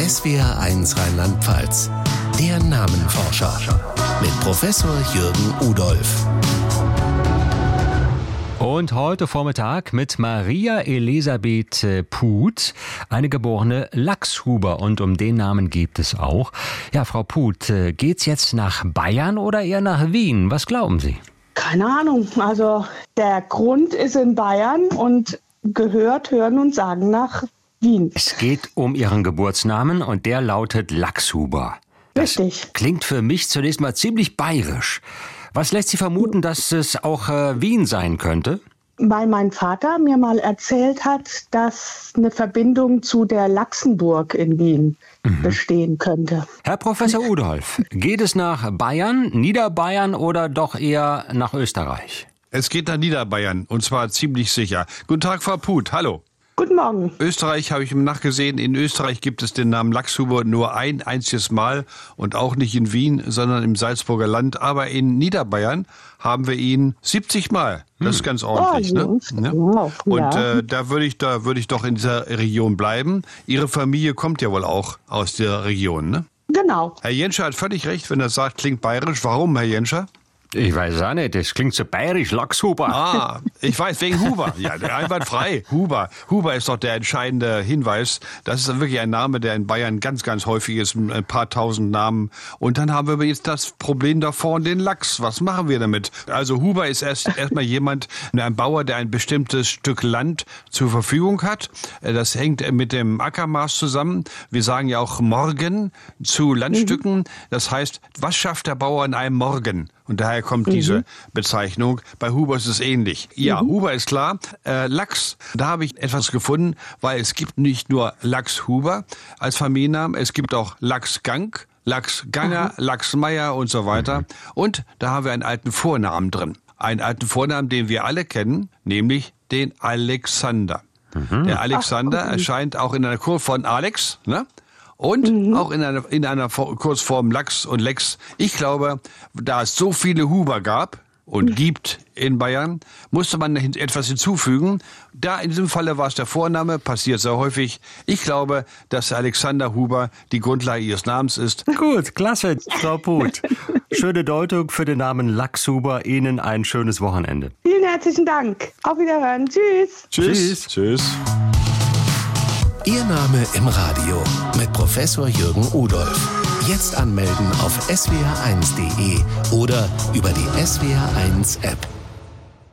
SWR1 Rheinland-Pfalz. Der Namenforscher mit Professor Jürgen Udolph. Und heute Vormittag mit Maria Elisabeth Puth, eine geborene Laxhuber. Und um den Namen geht es auch. Ja, Frau Puth, geht's jetzt nach Bayern oder eher nach Wien? Was glauben Sie? Keine Ahnung. Also der Grund ist in Bayern und gehört, hören und sagen nach Wien. Es geht um Ihren Geburtsnamen und der lautet Laxhuber. Richtig. Klingt für mich zunächst mal ziemlich bayerisch. Was lässt Sie vermuten, dass es auch Wien sein könnte? Weil mein Vater mir mal erzählt hat, dass eine Verbindung zu der Laxenburg in Wien bestehen könnte. Herr Professor Udolph, geht es nach Bayern, Niederbayern oder doch eher nach Österreich? Es geht nach Niederbayern, und zwar ziemlich sicher. Guten Tag, Frau Puth, hallo. Guten Morgen. Österreich habe ich nachgesehen. In Österreich gibt es den Namen Laxhuber nur ein einziges Mal und auch nicht in Wien, sondern im Salzburger Land. Aber in Niederbayern haben wir ihn 70 Mal. Das ist ganz ordentlich, ne? Wow, Und ja. da würde ich doch in dieser Region bleiben. Ihre Familie kommt ja wohl auch aus der Region, ne? Genau. Herr Jenscher hat völlig recht, wenn er sagt, klingt bayerisch. Warum, Herr Jenscher? Ich weiß auch nicht, das klingt so bayerisch, Laxhuber. Ah, ich weiß, wegen Huber. Ja, der einwandfrei. Huber. Huber ist doch der entscheidende Hinweis. Das ist wirklich ein Name, der in Bayern ganz, ganz häufig ist. Ein paar tausend Namen. Und dann haben wir jetzt das Problem da vorne, den Lachs. Was machen wir damit? Also Huber ist erstmal jemand, ein Bauer, der ein bestimmtes Stück Land zur Verfügung hat. Das hängt mit dem Ackermaß zusammen. Wir sagen ja auch Morgen zu Landstücken. Das heißt, was schafft der Bauer in einem Morgen? Und daher kommt diese Bezeichnung. Bei Huber ist es ähnlich. Ja, Huber ist klar. Lachs, da habe ich etwas gefunden, weil es gibt nicht nur Laxhuber als Familiennamen, es gibt auch Lachsgang, Lachsganger, Lachsmeier und so weiter. Und da haben wir einen alten Vornamen drin. Einen alten Vornamen, den wir alle kennen, nämlich den Alexander. Der Alexander erscheint auch in einer Kurzform von Alex, ne? Und auch in einer Kurzform Lachs und Lex. Ich glaube, da es so viele Huber gab und gibt in Bayern, musste man etwas hinzufügen. Da in diesem Falle war es der Vorname, passiert sehr häufig. Ich glaube, dass Alexander Huber die Grundlage ihres Namens ist. Gut, klasse, Frau Puth. Schöne Deutung für den Namen Laxhuber. Ihnen ein schönes Wochenende. Vielen herzlichen Dank. Auf Wiederhören. Tschüss. Tschüss. Tschüss. Ihr Name im Radio mit Professor Jürgen Udolph. Jetzt anmelden auf swr1.de oder über die SWR1 App.